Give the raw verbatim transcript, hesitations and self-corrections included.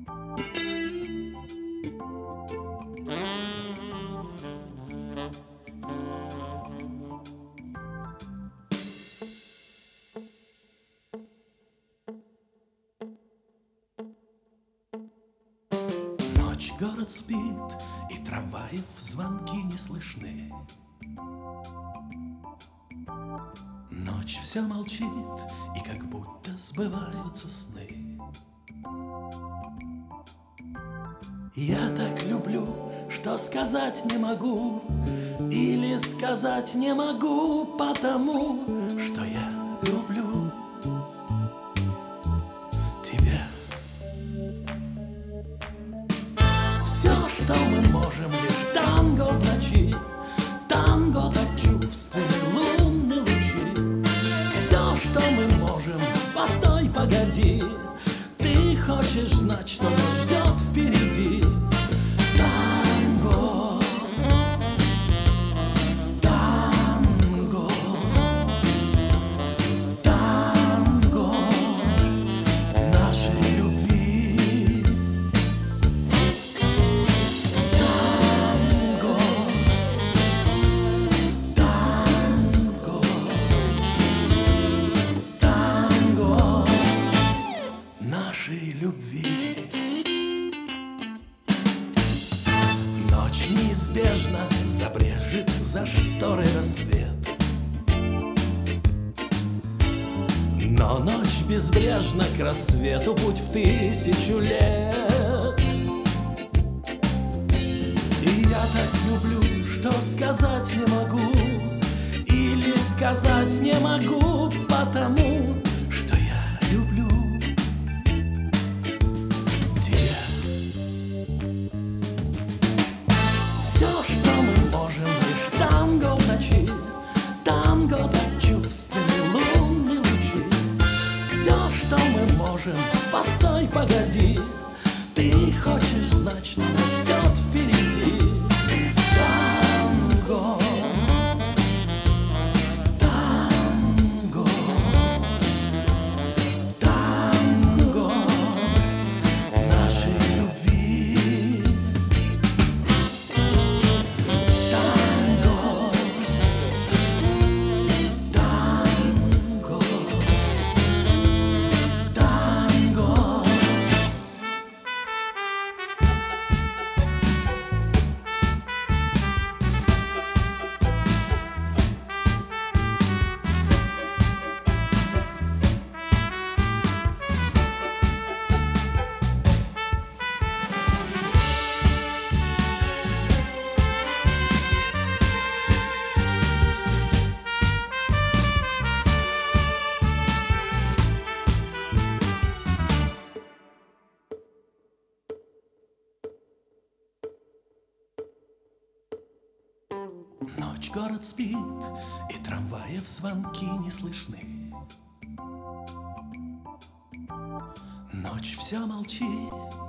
Ночь, город спит, и трамваев звонки не слышны. Ночь все молчит, и как будто сбываются сны. Я так люблю, что сказать не могу, или сказать не могу, потому что я люблю тебя. Все, что мы можем, лишь танго в ночи, танго так чувственны лунные лучи. Все, что мы можем, постой, погоди, ты хочешь знать, что нас ждет впереди. Танго, танго, танго нашей любви. Танго, танго, танго нашей любви. Ночь неизбежно забрежет за шторой рассвет, но ночь безбрежна к рассвету путь в тысячу лет. И я так люблю, что сказать не могу, или сказать не могу, потому что я люблю тебя. Все, что мы можем, лишь танго в ночи, танго так чувственны лунные лучи. Все, что мы можем, постой, погоди, ты хочешь знать, что нас ждет впереди. Танго, танго, танго нашей любви. Танго, танго, танго. Ночь, город спит, и трамваев звонки не слышны. Ночь все молчит,